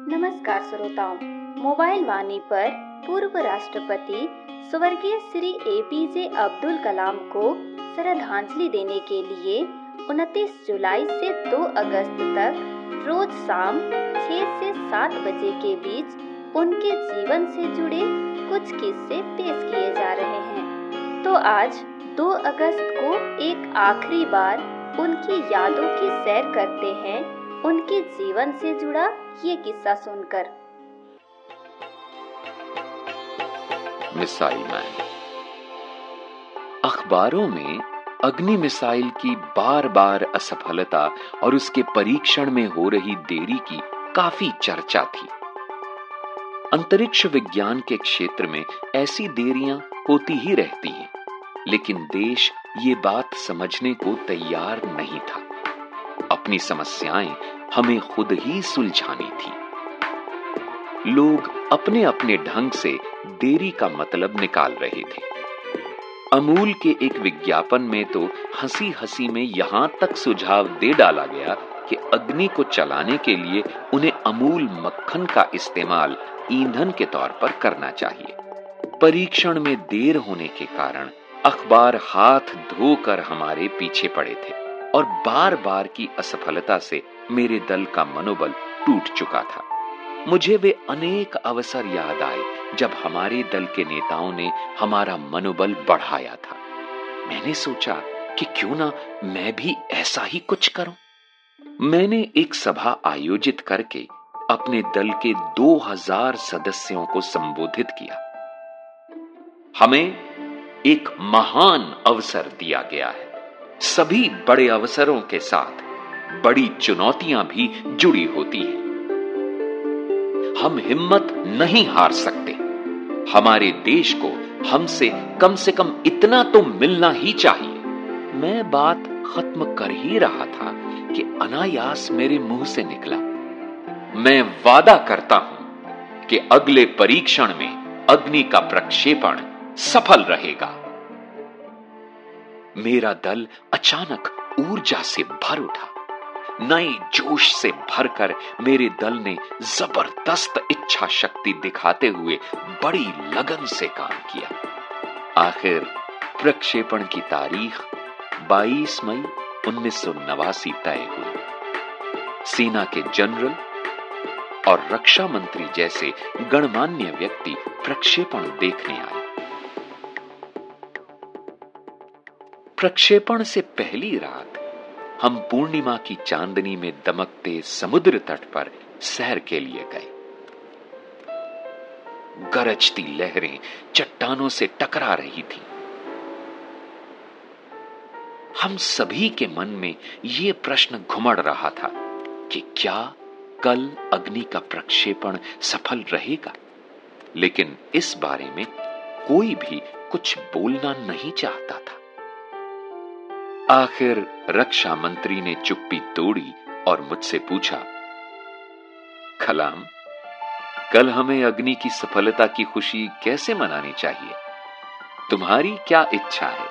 नमस्कार श्रोताओं, मोबाइल वाणी पर पूर्व राष्ट्रपति स्वर्गीय श्री APJ अब्दुल कलाम को श्रद्धांजलि देने के लिए 29 जुलाई से 2 अगस्त तक रोज शाम 6 से 7 बजे के बीच उनके जीवन से जुड़े कुछ किस्से पेश किए जा रहे हैं। तो आज 2 अगस्त को एक आखिरी बार उनकी यादों की सैर करते हैं, उनके जीवन से जुड़ा ये किस्सा सुनकर। Missile man. अखबारों में अग्नि मिसाइल की बार बार असफलता और उसके परीक्षण में हो रही देरी की काफी चर्चा थी। अंतरिक्ष विज्ञान के क्षेत्र में ऐसी देरियां होती ही रहती हैं, लेकिन देश ये बात समझने को तैयार नहीं था। अपनी समस्याएं हमें खुद ही सुलझानी थी। लोग अपने अपने ढंग से देरी का मतलब निकाल रहे थे। अमूल के एक विज्ञापन में तो हंसी हंसी में यहां तक सुझाव दे डाला गया कि अग्नि को चलाने के लिए उन्हें अमूल मक्खन का इस्तेमाल ईंधन के तौर पर करना चाहिए। परीक्षण में देर होने के कारण अखबार हाथ धोकर हमारे पीछे पड़े थे और बार बार की असफलता से मेरे दल का मनोबल टूट चुका था। मुझे वे अनेक अवसर याद आए जब हमारे दल के नेताओं ने हमारा मनोबल बढ़ाया था। मैंने सोचा कि क्यों ना मैं भी ऐसा ही कुछ करूं। मैंने एक सभा आयोजित करके अपने दल के 2000 सदस्यों को संबोधित किया। हमें एक महान अवसर दिया गया है। सभी बड़े अवसरों के साथ बड़ी चुनौतियां भी जुड़ी होती हैं। हम हिम्मत नहीं हार सकते। हमारे देश को हमसे कम से कम इतना तो मिलना ही चाहिए। मैं बात खत्म कर ही रहा था कि अनायास मेरे मुंह से निकला, मैं वादा करता हूं कि अगले परीक्षण में अग्नि का प्रक्षेपण सफल रहेगा। मेरा दल अचानक ऊर्जा से भर उठा। नए जोश से भरकर मेरे दल ने जबरदस्त इच्छा शक्ति दिखाते हुए बड़ी लगन से काम किया। आखिर प्रक्षेपण की तारीख 22 मई 1989 तय हुई। सेना के जनरल और रक्षा मंत्री जैसे गणमान्य व्यक्ति प्रक्षेपण देखने आए। प्रक्षेपण से पहली रात हम पूर्णिमा की चांदनी में दमकते समुद्र तट पर सैर के लिए गए। गरजती लहरें चट्टानों से टकरा रही थी। हम सभी के मन में यह प्रश्न घुमड़ रहा था कि क्या कल अग्नि का प्रक्षेपण सफल रहेगा, लेकिन इस बारे में कोई भी कुछ बोलना नहीं चाहता था। आखिर रक्षा मंत्री ने चुप्पी तोड़ी और मुझसे पूछा, कलाम, कल हमें अग्नि की सफलता की खुशी कैसे मनानी चाहिए? तुम्हारी क्या इच्छा है?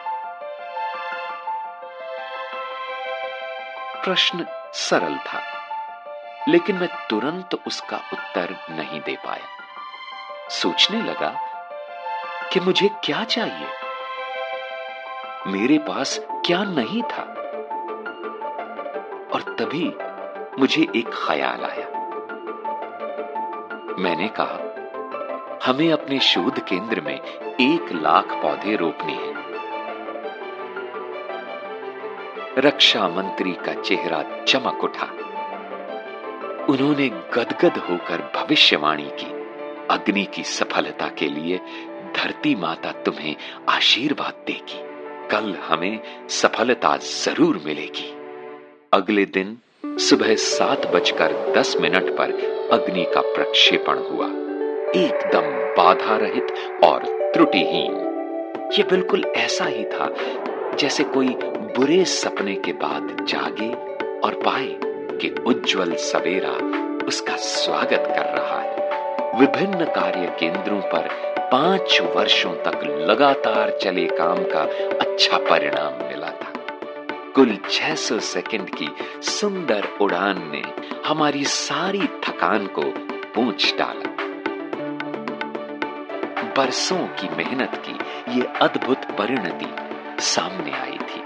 प्रश्न सरल था, लेकिन मैं तुरंत उसका उत्तर नहीं दे पाया। सोचने लगा कि मुझे क्या चाहिए, मेरे पास क्या नहीं था। और तभी मुझे एक ख्याल आया। मैंने कहा, हमें अपने शोध केंद्र में 1 लाख पौधे रोपने हैं। रक्षा मंत्री का चेहरा चमक उठा। उन्होंने गदगद होकर भविष्यवाणी की, अग्नि की सफलता के लिए धरती माता तुम्हें आशीर्वाद देगी। कल हमें सफलता जरूर मिलेगी। अगले दिन सुबह 7:10 पर अग्नि का प्रक्षेपण हुआ, एकदम बाधा रहित और त्रुटिहीन। यह बिल्कुल ऐसा ही था जैसे कोई बुरे सपने के बाद जागे और पाए कि उज्जवल सवेरा उसका स्वागत कर रहा है। विभिन्न कार्य केंद्रों पर 5 वर्षों तक लगातार चले काम का अच्छा परिणाम मिला था। कुल 600 सेकंड की सुंदर उड़ान ने हमारी सारी थकान को पोंछ डाला। बरसों की मेहनत की ये अद्भुत परिणति सामने आई थी।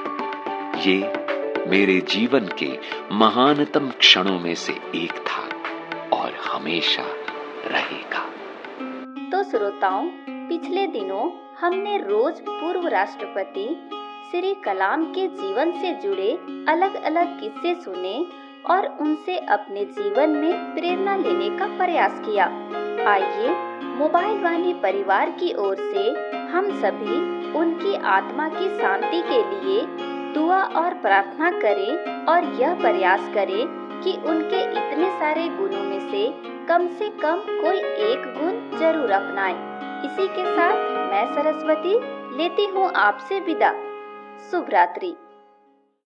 ये मेरे जीवन के महानतम क्षणों में से एक था और हमेशा रहेगा। तो श्रोताओं, पिछले दिनों हमने रोज पूर्व राष्ट्रपति श्री कलाम के जीवन से जुड़े अलग अलग किस्से सुने और उनसे अपने जीवन में प्रेरणा लेने का प्रयास किया। आइए मोबाइल वाणी परिवार की ओर से हम सभी उनकी आत्मा की शांति के लिए दुआ और प्रार्थना करें और यह प्रयास करें कि उनके इतने सारे गुणों में से कम कोई एक गुण जरूर अपनाएं। इसी के साथ मैं सरस्वती लेती हूँ आपसे विदा। शुभ रात्रि।